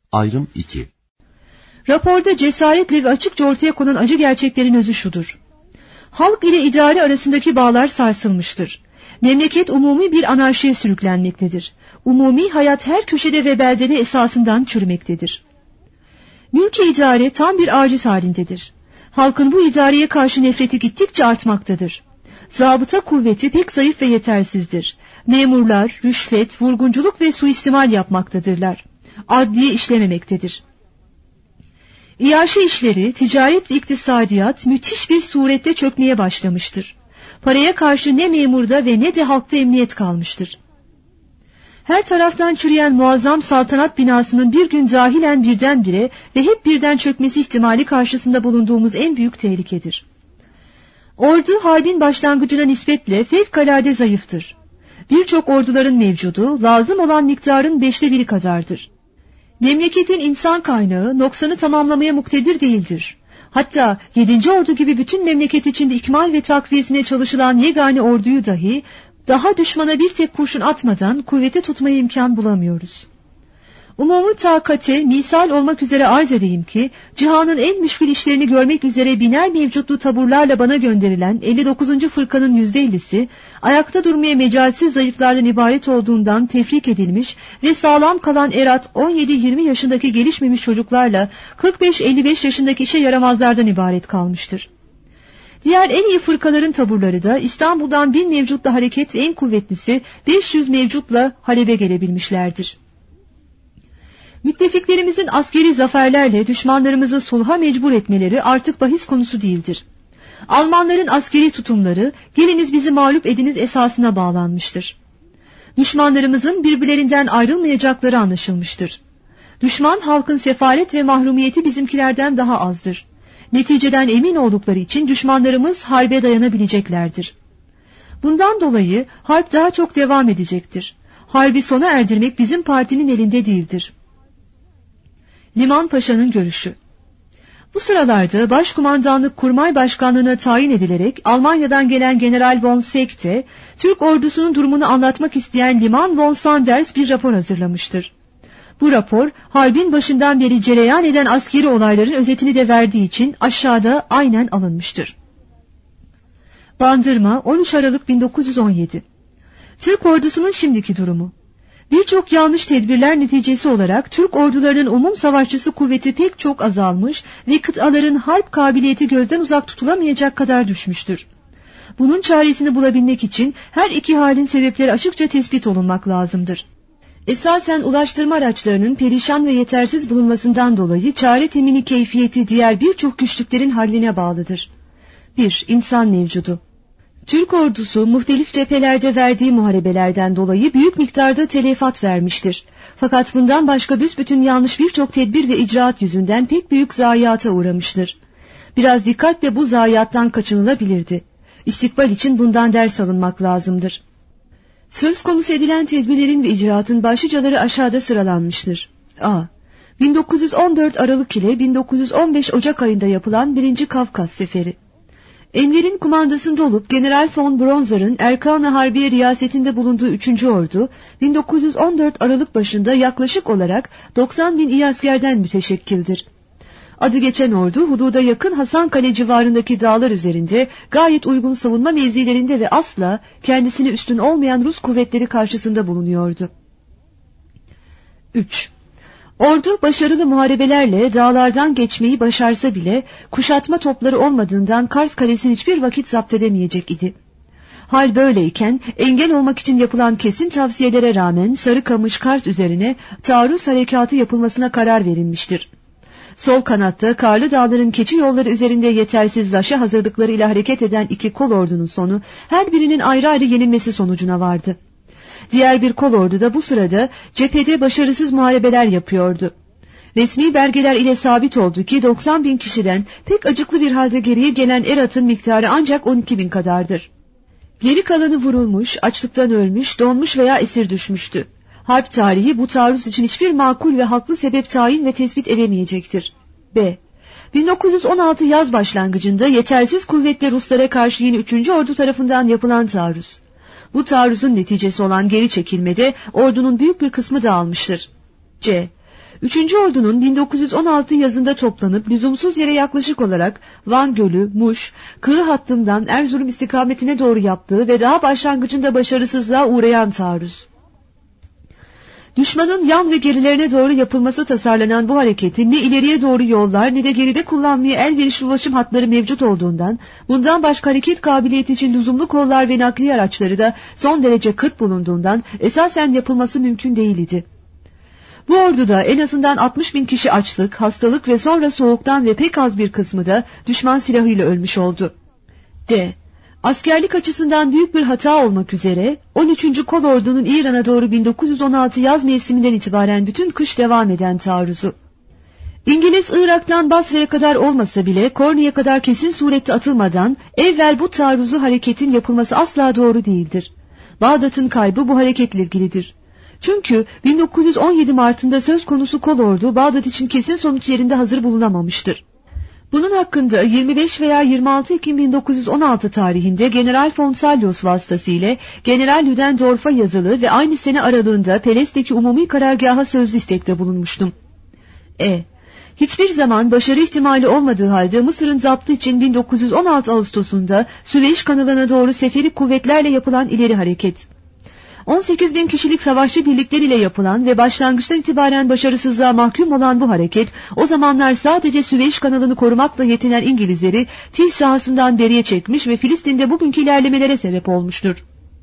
Ayrım 2. Raporda cesaretle ve açıkça ortaya konan acı gerçeklerin özü şudur: halk ile idare arasındaki bağlar sarsılmıştır. Memleket umumi bir anarşiye sürüklenmektedir. Umumi hayat her köşede ve beldede esasından çürümektedir. Mülk-i idare tam bir aciz halindedir. Halkın bu idareye karşı nefreti gittikçe artmaktadır. Zabıta kuvveti pek zayıf ve yetersizdir. Memurlar rüşvet, vurgunculuk ve suistimal yapmaktadırlar. Adliye işlememektedir. İyaşe işleri, ticaret ve iktisadiyat müthiş bir surette çökmeye başlamıştır. Paraya karşı ne memurda ve ne de halkta emniyet kalmıştır. Her taraftan çürüyen muazzam saltanat binasının bir gün dahilen birdenbire ve hep birden çökmesi ihtimali karşısında bulunduğumuz en büyük tehlikedir. Ordu harbin başlangıcına nispetle fevkalade zayıftır. Birçok orduların mevcudu lazım olan miktarın 1/5 kadardır. Memleketin insan kaynağı noksanı tamamlamaya muktedir değildir. Hatta 7. ordu gibi bütün memleket içinde ikmal ve takviyesine çalışılan yegane orduyu dahi daha düşmana bir tek kurşun atmadan kuvvete tutmaya imkan bulamıyoruz. Umumi takate misal olmak üzere arz edeyim ki, cihanın en müşkül işlerini görmek üzere biner mevcutlu taburlarla bana gönderilen 59. fırkanın %50'si, ayakta durmaya mecalsiz zayıflardan ibaret olduğundan tefrik edilmiş ve sağlam kalan erat 17-20 yaşındaki gelişmemiş çocuklarla 45-55 yaşındaki işe yaramazlardan ibaret kalmıştır. Diğer en iyi fırkaların taburları da İstanbul'dan 1000 mevcutla hareket ve en kuvvetlisi 500 mevcutla Halep'e gelebilmişlerdir. Müttefiklerimizin askeri zaferlerle düşmanlarımızı sulha mecbur etmeleri artık bahis konusu değildir. Almanların askeri tutumları geliniz bizi mağlup ediniz esasına bağlanmıştır. Düşmanlarımızın birbirlerinden ayrılmayacakları anlaşılmıştır. Düşman halkın sefalet ve mahrumiyeti bizimkilerden daha azdır. Neticeden emin oldukları için düşmanlarımız harbe dayanabileceklerdir. Bundan dolayı harp daha çok devam edecektir. Harbi sona erdirmek bizim partinin elinde değildir. Liman Paşa'nın görüşü. Bu sıralarda Başkumandanlık Kurmay Başkanlığı'na tayin edilerek Almanya'dan gelen General von Seecke, Türk ordusunun durumunu anlatmak isteyen Liman von Sanders bir rapor hazırlamıştır. Bu rapor, harbin başından beri cereyan eden askeri olayların özetini de verdiği için aşağıda aynen alınmıştır. Bandırma, 13 Aralık 1917. Türk ordusunun şimdiki durumu. Birçok yanlış tedbirler neticesi olarak Türk ordularının umum savaşçısı kuvveti pek çok azalmış ve kıtaların harp kabiliyeti gözden uzak tutulamayacak kadar düşmüştür. Bunun çaresini bulabilmek için her iki halin sebepleri açıkça tespit olunmak lazımdır. Esasen ulaştırma araçlarının perişan ve yetersiz bulunmasından dolayı çare temini keyfiyeti diğer birçok güçlüklerin halline bağlıdır. 1. İnsan mevcudu. Türk ordusu muhtelif cephelerde verdiği muharebelerden dolayı büyük miktarda telefat vermiştir. Fakat bundan başka büsbütün yanlış birçok tedbir ve icraat yüzünden pek büyük zayiata uğramıştır. Biraz dikkatle bu zayiattan kaçınılabilirdi. İstikbal için bundan ders alınmak lazımdır. Söz konusu edilen tedbirlerin ve icraatın başlıcaları aşağıda sıralanmıştır. A. 1914 Aralık ile 1915 Ocak ayında yapılan 1. Kafkas Seferi. Enver'in kumandasında olup General von Bronzer'ın Erkan-ı Harbiye riyasetinde bulunduğu 3. Ordu, 1914 Aralık başında yaklaşık olarak 90.000 iyi askerden müteşekkildir. Adı geçen ordu, hududa yakın Hasankale civarındaki dağlar üzerinde gayet uygun savunma mevzilerinde ve asla kendisine üstün olmayan Rus kuvvetleri karşısında bulunuyordu. 3. Ordu başarılı muharebelerle dağlardan geçmeyi başarsa bile kuşatma topları olmadığından Kars Kalesi'ni hiçbir vakit zapt edemeyecek idi. Hal böyleyken engel olmak için yapılan kesin tavsiyelere rağmen Sarıkamış Kars üzerine taarruz harekatı yapılmasına karar verilmiştir. Sol kanatta Karlı Dağların keçi yolları üzerinde yetersiz laşa hazırlıklarıyla hareket eden iki kol ordunun sonu her birinin ayrı ayrı yenilmesi sonucuna vardı. Diğer bir kol ordu da bu sırada cephede başarısız muharebeler yapıyordu. Resmi belgeler ile sabit oldu ki 90.000 kişiden pek acıklı bir halde geriye gelen eratın miktarı ancak 12.000 kadardır. Geri kalanı vurulmuş, açlıktan ölmüş, donmuş veya esir düşmüştü. Harp tarihi bu taarruz için hiçbir makul ve haklı sebep tayin ve tespit edemeyecektir. B. 1916 yaz başlangıcında yetersiz kuvvetli Ruslara karşı yeni 3. Ordu tarafından yapılan taarruz. Bu taarruzun neticesi olan geri çekilmede ordunun büyük bir kısmı dağılmıştır. C. 3. Ordu'nun 1916 yazında toplanıp lüzumsuz yere yaklaşık olarak Van Gölü, Muş, kıyı hattından Erzurum istikametine doğru yaptığı ve daha başlangıcında başarısızlığa uğrayan taarruz. Düşmanın yan ve gerilerine doğru yapılması tasarlanan bu hareketin ne ileriye doğru yollar ne de geride kullanmaya elverişli ulaşım hatları mevcut olduğundan, bundan başka hareket kabiliyeti için lüzumlu kollar ve nakliye araçları da son derece kıt bulunduğundan esasen yapılması mümkün değildi. Bu orduda en azından 60.000 kişi açlık, hastalık ve sonra soğuktan ve pek az bir kısmı da düşman silahıyla ölmüş oldu. D. Askerlik açısından büyük bir hata olmak üzere 13. Kolordu'nun İran'a doğru 1916 yaz mevsiminden itibaren bütün kış devam eden taarruzu. İngiliz Irak'tan Basra'ya kadar olmasa bile Korni'ye kadar kesin surette atılmadan evvel bu taarruzu hareketin yapılması asla doğru değildir. Bağdat'ın kaybı bu hareketle ilgilidir. Çünkü 1917 Mart'ında söz konusu kolordu Bağdat için kesin sonuç yerinde hazır bulunamamıştır. Bunun hakkında 25 veya 26 Ekim 1916 tarihinde General von Salyos vasıtasıyla General Ludendorff'a yazılı ve aynı sene aralığında Peles'teki umumi karargaha sözlü istekte bulunmuştum. Hiçbir zaman başarı ihtimali olmadığı halde Mısır'ın zaptı için 1916 Ağustos'unda Süveyş kanalına doğru seferi kuvvetlerle yapılan ileri hareket. 18.000 kişilik savaşçı birlikleriyle yapılan ve başlangıçtan itibaren başarısızlığa mahkum olan bu hareket, o zamanlar sadece Süveyş kanalını korumakla yetinen İngilizleri Tih sahasından beriye çekmiş ve Filistin'de bugünkü ilerlemelere sebep olmuştur.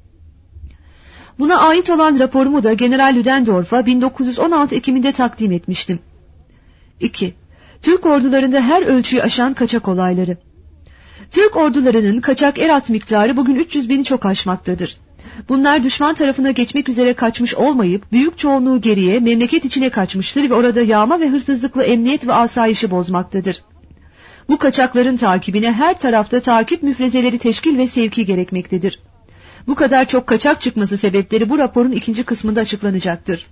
Buna ait olan raporumu da General Ludendorff'a 1916 Ekim'inde takdim etmiştim. 2. Türk ordularında her ölçüyü aşan kaçak olayları. Türk ordularının kaçak erat miktarı bugün 300.000'i çok aşmaktadır. Bunlar düşman tarafına geçmek üzere kaçmış olmayıp büyük çoğunluğu geriye memleket içine kaçmıştır ve orada yağma ve hırsızlıkla emniyet ve asayişi bozmaktadır. Bu kaçakların takibine her tarafta takip müfrezeleri teşkil ve sevki gerekmektedir. Bu kadar çok kaçak çıkması sebepleri bu raporun ikinci kısmında açıklanacaktır.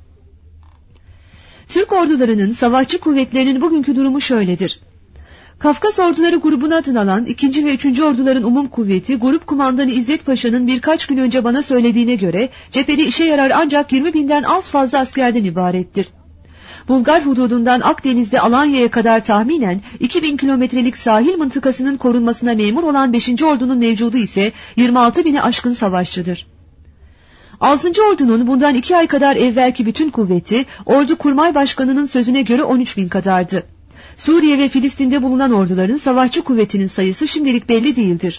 Türk ordularının savaşçı kuvvetlerinin bugünkü durumu şöyledir. Kafkas Orduları grubuna adını alan 2. ve 3. orduların umum kuvveti, grup kumandanı İzzet Paşa'nın birkaç gün önce bana söylediğine göre cephede işe yarar ancak 20.000'den az fazla askerden ibarettir. Bulgar hududundan Akdeniz'de Alanya'ya kadar tahminen 2.000 kilometrelik sahil mıntıkasının korunmasına memur olan 5. ordunun mevcudu ise 26.000'e aşkın savaşçıdır. 6. ordunun bundan 2 ay kadar evvelki bütün kuvveti, ordu kurmay başkanının sözüne göre 13.000 kadardı. Suriye ve Filistin'de bulunan orduların savaşçı kuvvetinin sayısı şimdilik belli değildir.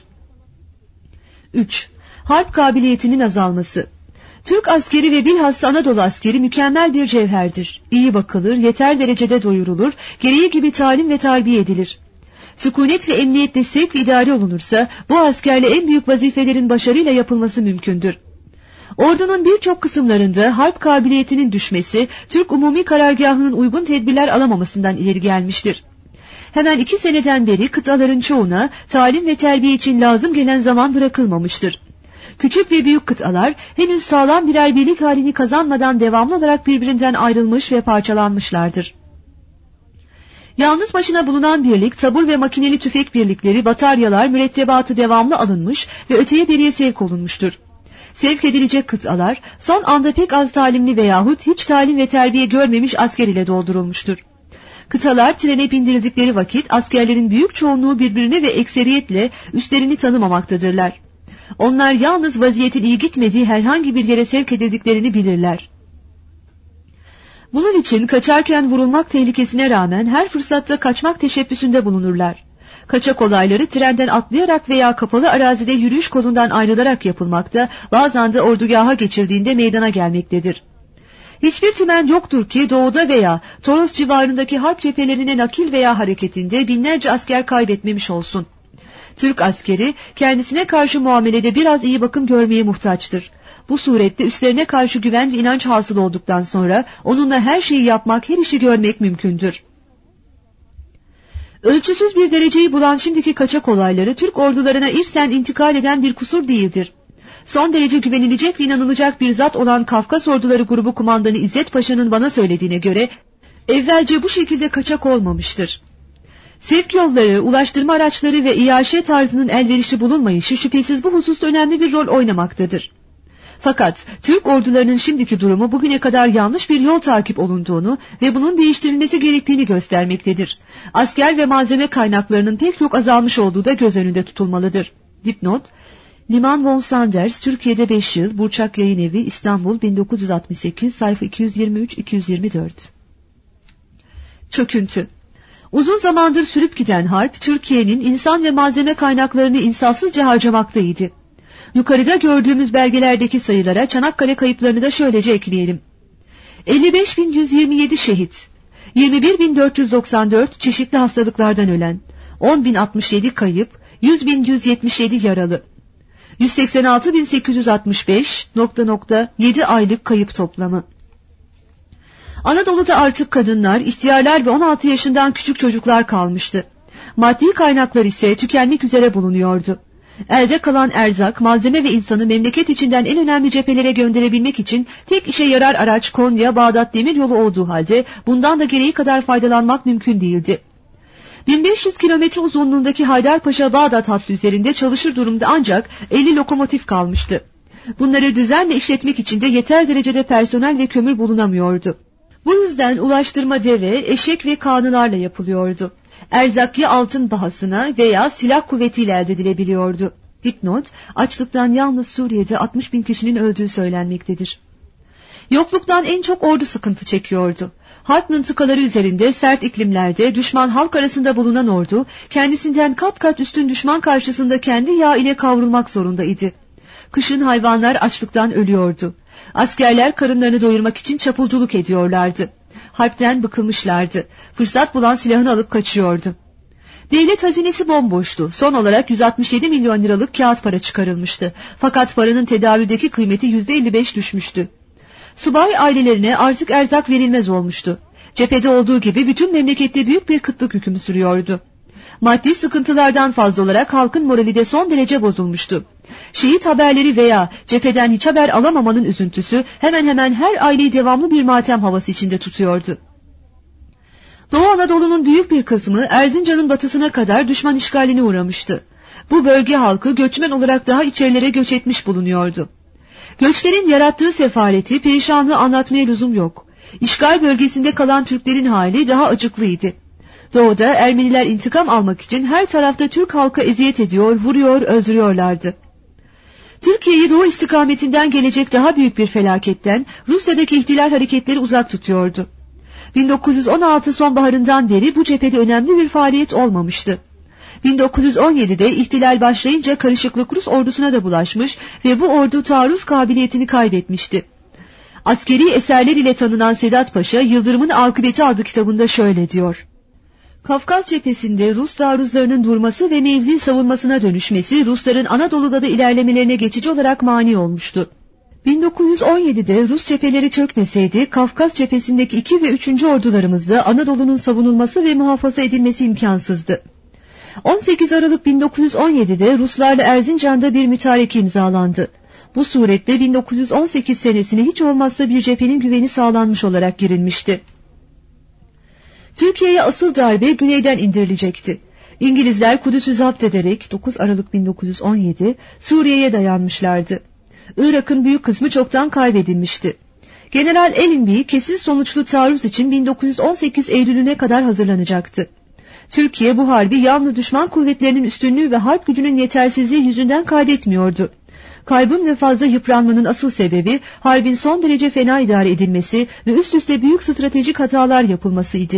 3. Harp kabiliyetinin azalması. Türk askeri ve bilhassa Anadolu askeri mükemmel bir cevherdir. İyi bakılır, yeter derecede doyurulur, gereği gibi talim ve terbiye edilir. Sükunet ve emniyetle sevk ve idare olunursa bu askerle en büyük vazifelerin başarıyla yapılması mümkündür. Ordunun birçok kısımlarında harp kabiliyetinin düşmesi, Türk umumi karargahının uygun tedbirler alamamasından ileri gelmiştir. Hemen 2 seneden beri kıtaların çoğuna talim ve terbiye için lazım gelen zaman bırakılmamıştır. Küçük ve büyük kıtalar henüz sağlam birer birlik halini kazanmadan devamlı olarak birbirinden ayrılmış ve parçalanmışlardır. Yalnız başına bulunan birlik, tabur ve makineli tüfek birlikleri, bataryalar, mürettebatı devamlı alınmış ve öteye beriye sevk olunmuştur. Sevk edilecek kıtalar son anda pek az talimli veyahut hiç talim ve terbiye görmemiş asker ile doldurulmuştur. Kıtalar trene bindirildikleri vakit askerlerin büyük çoğunluğu birbirine ve ekseriyetle üstlerini tanımamaktadırlar. Onlar yalnız vaziyetin iyi gitmediği herhangi bir yere sevk edildiklerini bilirler. Bunun için kaçarken vurulmak tehlikesine rağmen her fırsatta kaçmak teşebbüsünde bulunurlar. Kaçak olayları trenden atlayarak veya kapalı arazide yürüyüş kolundan ayrılarak yapılmakta, bazen de ordugaha geçildiğinde meydana gelmektedir. Hiçbir tümen yoktur ki doğuda veya Toros civarındaki harp cephelerine nakil veya hareketinde binlerce asker kaybetmemiş olsun. Türk askeri kendisine karşı muamelede biraz iyi bakım görmeye muhtaçtır. Bu surette üstlerine karşı güven ve inanç hasıl olduktan sonra onunla her şeyi yapmak, her işi görmek mümkündür. Ölçüsüz bir dereceyi bulan şimdiki kaçak olayları Türk ordularına irsen intikal eden bir kusur değildir. Son derece güvenilecek ve inanılacak bir zat olan Kafkas Orduları grubu kumandanı İzzet Paşa'nın bana söylediğine göre evvelce bu şekilde kaçak olmamıştır. Sevk yolları, ulaştırma araçları ve iaşe tarzının elverişli bulunmayışı şüphesiz bu hususta önemli bir rol oynamaktadır. Fakat Türk ordularının şimdiki durumu bugüne kadar yanlış bir yol takip olunduğunu ve bunun değiştirilmesi gerektiğini göstermektedir. Asker ve malzeme kaynaklarının pek çok azalmış olduğu da göz önünde tutulmalıdır. Dipnot: Liman von Sanders, Türkiye'de 5 yıl, Burçak Yayınevi, İstanbul, 1968, sayfa 223-224. Çöküntü. Uzun zamandır sürüp giden harp, Türkiye'nin insan ve malzeme kaynaklarını insafsızca harcamaktaydı. Yukarıda gördüğümüz belgelerdeki sayılara Çanakkale kayıplarını da şöylece ekleyelim. 55.127 şehit, 21.494 çeşitli hastalıklardan ölen, 10.067 kayıp, 100.177 yaralı, 186.865 ... 7 kayıp toplamı. Anadolu'da artık kadınlar, ihtiyarlar ve 16 yaşından küçük çocuklar kalmıştı. Maddi kaynaklar ise tükenmek üzere bulunuyordu. Elde kalan erzak, malzeme ve insanı memleket içinden en önemli cephelere gönderebilmek için tek işe yarar araç Konya, Bağdat demiryolu olduğu halde bundan da gereği kadar faydalanmak mümkün değildi. 1500 kilometre uzunluğundaki Haydarpaşa-Bağdat hattı üzerinde çalışır durumda ancak 50 lokomotif kalmıştı. Bunları düzenle işletmek için de yeter derecede personel ve kömür bulunamıyordu. Bu yüzden ulaştırma deve, eşek ve kağnılarla yapılıyordu. Erzak ya altın bahasına veya silah kuvvetiyle elde edilebiliyordu. Dipnot: açlıktan yalnız Suriye'de 60.000 kişinin öldüğü söylenmektedir. Yokluktan en çok ordu sıkıntı çekiyordu. Harp mıntıkaları üzerinde sert iklimlerde düşman halk arasında bulunan ordu, kendisinden kat kat üstün düşman karşısında kendi yağ ile kavrulmak zorundaydı. Kışın hayvanlar açlıktan ölüyordu. Askerler karınlarını doyurmak için çapulculuk ediyorlardı. Harpten bıkılmışlardı. Fırsat bulan silahını alıp kaçıyordu. Devlet hazinesi bomboştu. Son olarak 167 milyon liralık kağıt para çıkarılmıştı. Fakat paranın tedavüldeki kıymeti %55 düşmüştü. Subay ailelerine artık erzak verilmez olmuştu. Cephede olduğu gibi bütün memlekette büyük bir kıtlık hükmü sürüyordu. Maddi sıkıntılardan fazla olarak halkın morali de son derece bozulmuştu. Şehit haberleri veya cepheden hiç haber alamamanın üzüntüsü hemen hemen her aileyi devamlı bir matem havası içinde tutuyordu. Doğu Anadolu'nun büyük bir kısmı Erzincan'ın batısına kadar düşman işgaline uğramıştı. Bu bölge halkı göçmen olarak daha içerilere göç etmiş bulunuyordu. Göçlerin yarattığı sefaleti, perişanlığı anlatmaya lüzum yok. İşgal bölgesinde kalan Türklerin hali daha acıklıydı. Doğuda Ermeniler intikam almak için her tarafta Türk halkı eziyet ediyor, vuruyor, öldürüyorlardı. Türkiye'yi doğu istikametinden gelecek daha büyük bir felaketten Rusya'daki ihtilal hareketleri uzak tutuyordu. 1916 sonbaharından beri bu cephede önemli bir faaliyet olmamıştı. 1917'de ihtilal başlayınca karışıklık Rus ordusuna da bulaşmış ve bu ordu taarruz kabiliyetini kaybetmişti. Askeri eserler ile tanınan Sedat Paşa, Yıldırım'ın Akıbeti adlı kitabında şöyle diyor: Kafkas cephesinde Rus taarruzlarının durması ve mevzi savunmasına dönüşmesi Rusların Anadolu'da da ilerlemelerine geçici olarak mani olmuştu. 1917'de Rus cepheleri çökmeseydi Kafkas cephesindeki 2 ve 3. ordularımızda Anadolu'nun savunulması ve muhafaza edilmesi imkansızdı. 18 Aralık 1917'de Ruslarla Erzincan'da bir mütareke imzalandı. Bu suretle 1918 senesine hiç olmazsa bir cephenin güveni sağlanmış olarak girilmişti. Türkiye'ye asıl darbe güneyden indirilecekti. İngilizler Kudüs'ü zapt ederek 9 Aralık 1917 Suriye'ye dayanmışlardı. Irak'ın büyük kısmı çoktan kaybedilmişti. General Allenby kesin sonuçlu taarruz için 1918 Eylül'üne kadar hazırlanacaktı. Türkiye bu harbi yalnız düşman kuvvetlerinin üstünlüğü ve harp gücünün yetersizliği yüzünden kaybetmiyordu. Kaybın ve fazla yıpranmanın asıl sebebi harbin son derece fena idare edilmesi ve üst üste büyük stratejik hatalar yapılmasıydı.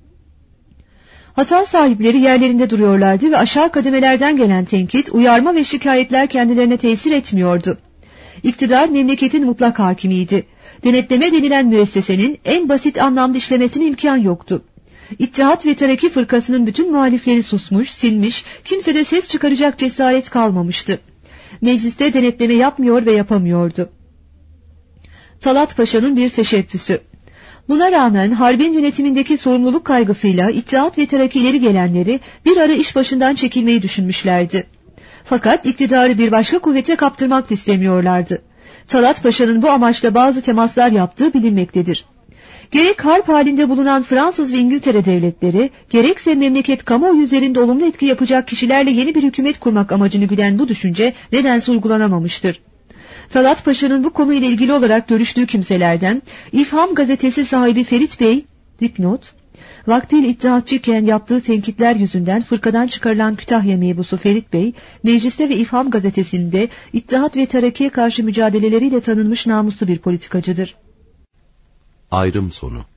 Hata sahipleri yerlerinde duruyorlardı ve aşağı kademelerden gelen tenkit, uyarma ve şikayetler kendilerine tesir etmiyordu. İktidar memleketin mutlak hakimiydi. Denetleme denilen müessesenin en basit anlamda işlemesine imkan yoktu. İttihat ve Terakki fırkasının bütün muhalifleri susmuş, sinmiş, kimsede ses çıkaracak cesaret kalmamıştı. Mecliste denetleme yapmıyor ve yapamıyordu. Talat Paşa'nın bir teşebbüsü. Buna rağmen harbin yönetimindeki sorumluluk kaygısıyla İttihat ve Terakkileri gelenleri bir ara iş başından çekilmeyi düşünmüşlerdi. Fakat iktidarı bir başka kuvvete kaptırmak da istemiyorlardı. Talat Paşa'nın bu amaçla bazı temaslar yaptığı bilinmektedir. Gerek harp halinde bulunan Fransız ve İngiltere devletleri, gerekse memleket kamuoyu üzerinde olumlu etki yapacak kişilerle yeni bir hükümet kurmak amacını güden bu düşünce nedense uygulanamamıştır. Talat Paşa'nın bu konuyla ilgili olarak görüştüğü kimselerden İfham gazetesi sahibi Ferit Bey, dipnot, vaktiyle İttihatçıyken yaptığı tenkitler yüzünden fırkadan çıkarılan Kütahya mebusu Ferit Bey, mecliste ve İfham gazetesinde İttihat ve Terakki'ye karşı mücadeleleriyle tanınmış namuslu bir politikacıdır. Ayrım sonu.